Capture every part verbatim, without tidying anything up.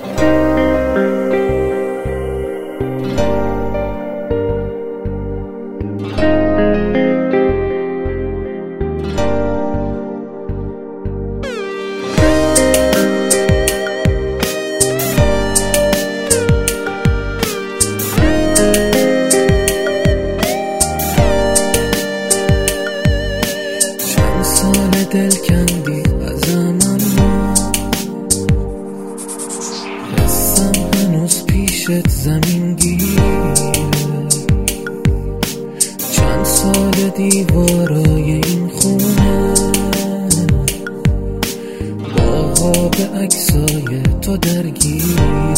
دل کندی ازم، اما حسم هنوز پیشت زمین گیره. چند سال دیوارای این خونه با خواب عکسای تو درگیره.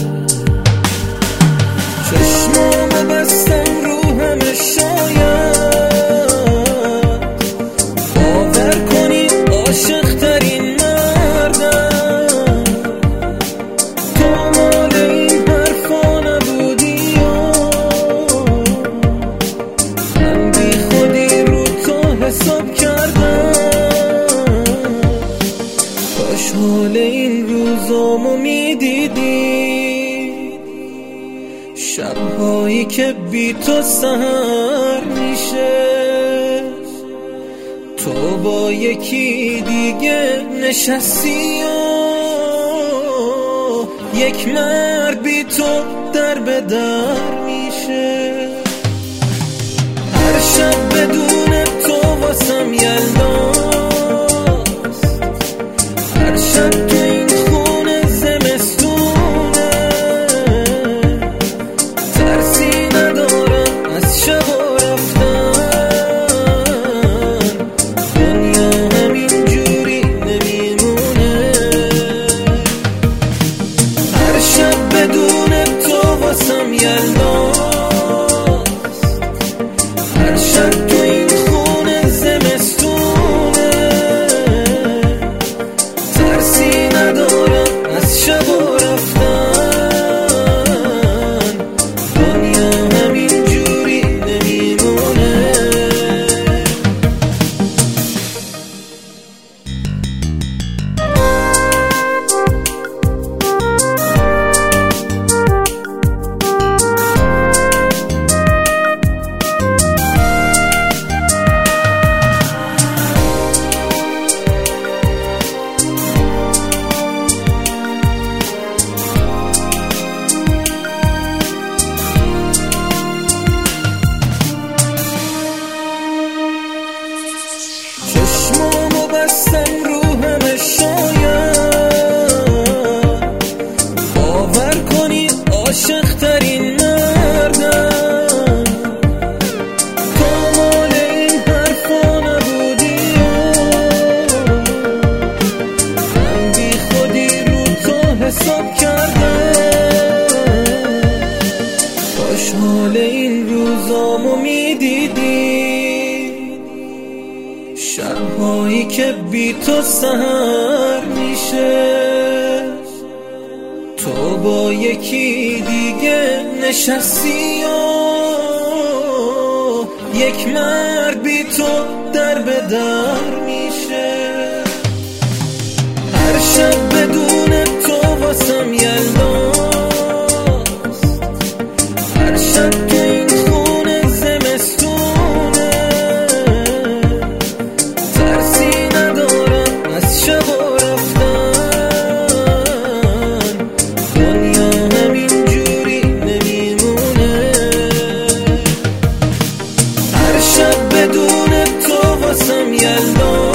چشمام بستم رو همه شاید عاشق ترین مردم، تو مال این حرفا نبودی و من بی خودی رو تو حساب کردم. کاش حال این روزامو میدیدی، شبهایی که بی تو سحر میشه، تو با یکی دیگه نشستی و یک مرد بی تو در به در میشه. هر شب بدون تو واسم یلداست، هر شب تو این خونه زمستونه، ترسی ندارم از شب واسم یلداست، هر شب تو این خونه زمستونه، ترسی ندارم از شب و رفتن، دنیا همین جوری نمیمونه. چشمامو بستم رو همه شاید باور کنی عاشق ترین مردم، تو مال این حرفا نبودی و من بی خودی رو تو حساب کردم. کاش حال این روزامو میدیدی، شبهایی که بی تو سحر میشه، تو با یکی دیگه نشستی و یک مرد بی تو در به در میشه. هر شب بدون تو واسم یلداست، هر شب تو این خونه زمستونه، ترسی ندارم از شب و رفتن، دنیا همین جوری نمیمونه. هر شب بدون تو واسم یلداست،